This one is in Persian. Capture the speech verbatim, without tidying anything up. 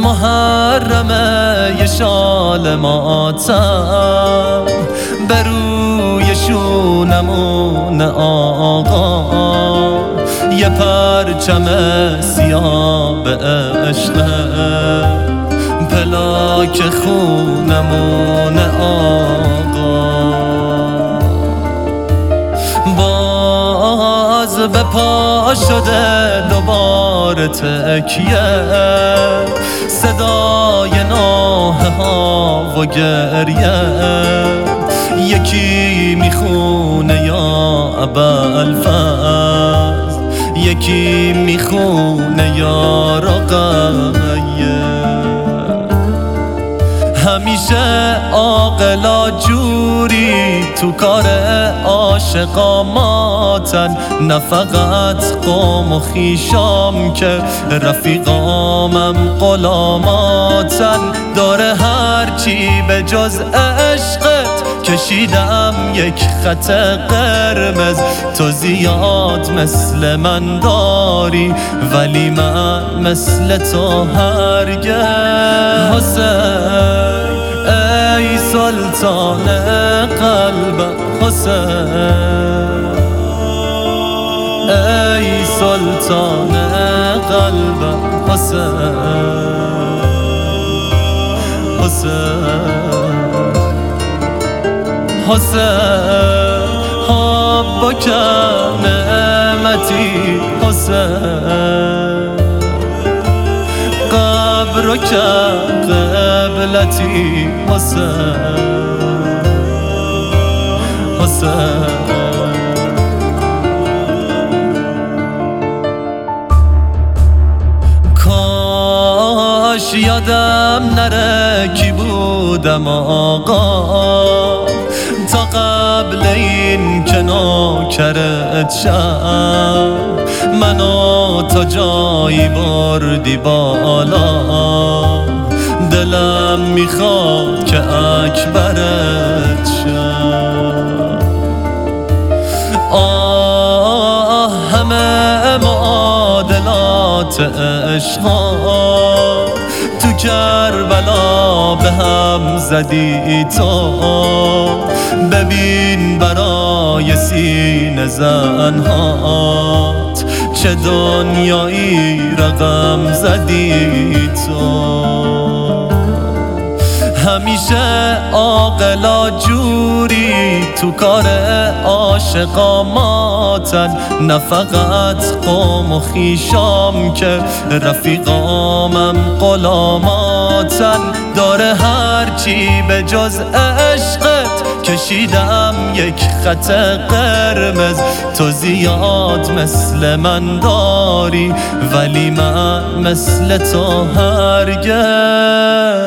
محرمه یه شال ماتم بروی شونمون آقا یه پرچم سیاه به عشقه پلاک خونمون آقا باز به پا شده دوباره تکیه صدای ناله ها و گریه یکی میخونه یا ابوالفضل یکی میخونه یا رقیه همیشه عاقلا جوری تو کار عاشقا ماتن نه فقط قوم و خیشام که رفیقامم غلاماتن داره هرچی به جز عشقت کشیدم یک خط قرمز تو زیاد مثل من داری ولی من مثل تو هرگز حسین ای سلطان قلبم حسین ای سلطان قلبم حسین حسین حسین حبک نعمتی حسین قبرک قبلتی حسین حسین کاش یادم نره کی بودم آقا تا قبل این که نوکرت شم منو تا جایی بردی بالا دلم میخواد که اکبرت شم آه همه معادلات عشقا تو کربلا به هم زدی تو ببین برای سینه زنهات چه دنیایی رقم زدی تو همیشه عاقلا جوری تو کار عاشقا ماتن نه فقط قوم و خیشام که رفیقامم غلاماتن داره هرچی به جز عشقت کشیدم یک خط قرمز تو زیاد مثل من داری ولی من مثل تو هرگز